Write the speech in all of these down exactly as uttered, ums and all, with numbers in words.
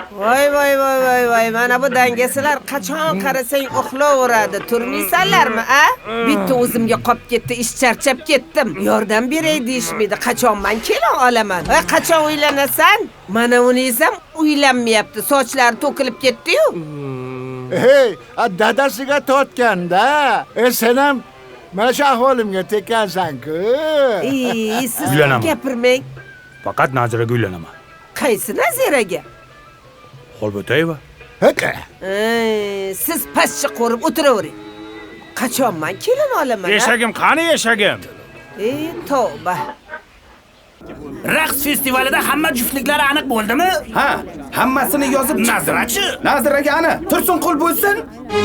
Voy voy voy voy voy, mana bu dangasalar qachon qarasang uxlaveradi. Turmaysanlarmi, a? Bitta o'zimga qolib ketdi, ish charchab ketdim. Yordam beray deyishmaydi. Qachon men kela olaman? Va qachon uylanasan? Mana uningiz ham uylanmayapti. Sochlari to'kilib ketdi-yu. Hey, dadasiga tortganda, e sen ham mana shu ahvolimga tekkansan-ku. Ey, siz Uylanaman. gapirmang. Faqat Naziraga uylanaman. Qaysi Naziraga? Xolbo'tayeva. Haka. Ey, siz pastcha qo'rib o'tiravering. Qachon men kelin olaman? Eshagim qani eshagim? Ey, tavba. Raqs festivalida hamma juftliklari aniq bo'ldimi? Ha, hammasini yozib Nazirachi. Naziraga ana, Tursunqul bo'lsin.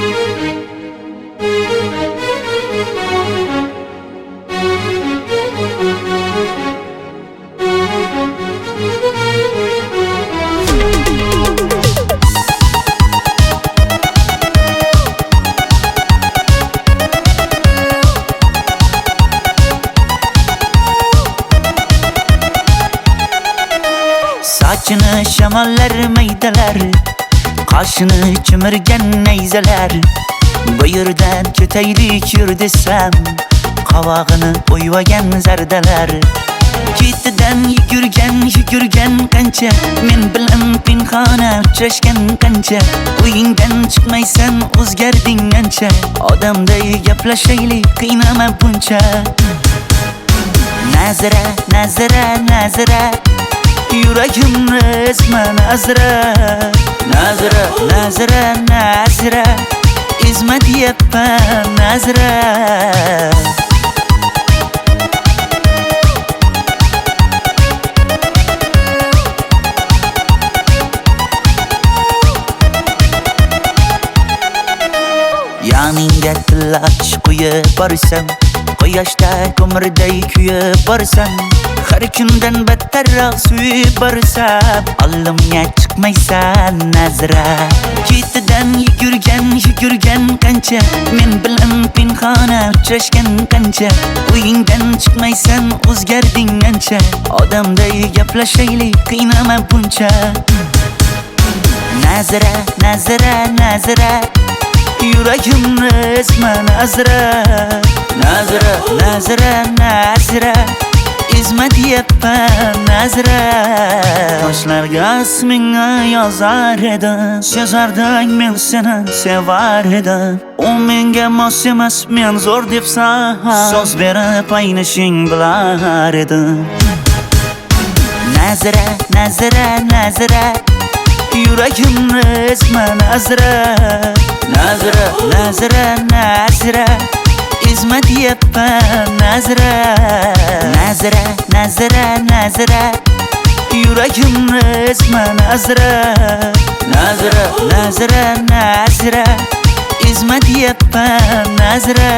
Saçını şamallar maydalar, Qaşını chimirgan nayzalar. Bu yerdan ketaylik yur desam, qavog'ini o'yvagan zardalar. Ketidan yugurgan yugurgan qancha, men bilan pinhona uchrashgan qancha. Uyingdan chiqmaysan o'zgarding ancha, odamday gaplashaylik qiynama buncha. Nazira, Nazira, Nazira, yuragimni ezma Nazira. Nazira, Nazira, Nazira, ezma deyapman Nazira. Yoningga tillash qo'yib borsam, quyoshda ko'mirday kuyib borsam, har kundan battarroq suyib borsam, oldimga chiqmaysan Nazira. Ketidan yugurgan yugurgan qancha, men bilan pinhona uchrashgan qancha. Uyingdan chiqmaysan o'zgarding ancha, odamday gaplashaylik qiynama buncha. Nazira, Nazira, Nazira, yuragimni ezma Nazira. Nazira, Nazira, Nazira, ezma deyapman Nazira. Toshlarga ismingni yozar edim, sezardim men seni sevar edim. U menga mos emas, men zo'r debsan, so'z berib aynishing bilar edim. Nazira, Nazira, Nazira, yuragimni ezma Nazira. Nazira, Nazira, Nazira, ezma deyapman Nazira. Nazira, Nazira, Nazira, yuragimni ezma Nazira. Nazira, Nazira, Nazira, ezma deyapman Nazira.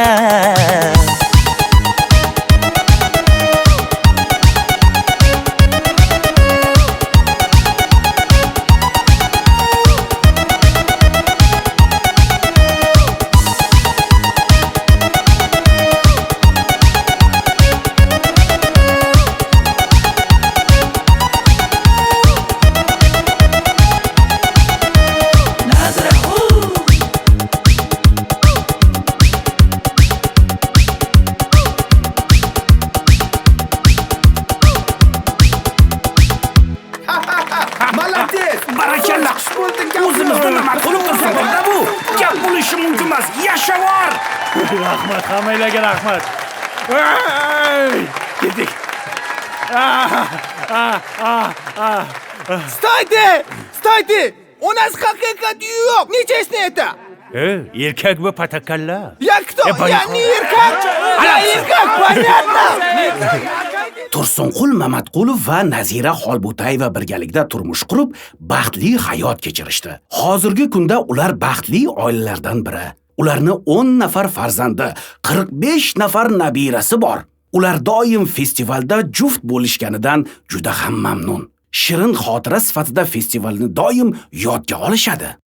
Barakalla. O'zimizni nima qilib qilsa bu? Gap bo'lishi mumkin emas. Yashavor. Rahmat, hammanglarga rahmat. Ketdik. Stойте! Stойте! У нас haqiqat yo'q. Nechasini ayta? E, erkak bu patakalla. Я кто? Э, Я не erkak. Я erkak, понятно? Tursunqul Mamatqulov va Nazira Xolbo'tayeva birgalikda turmush qurib, baxtli hayot kechirishdi. Hozirgi kunda ular baxtli oilalardan biri. Ularning o'n nafar farzandi, qirq besh nafar nabirasi bor. Ular doim festivalda juft bo'lishganidan juda ham mamnun. Shirin xotira sifatida festivalni doim yodga olishadi.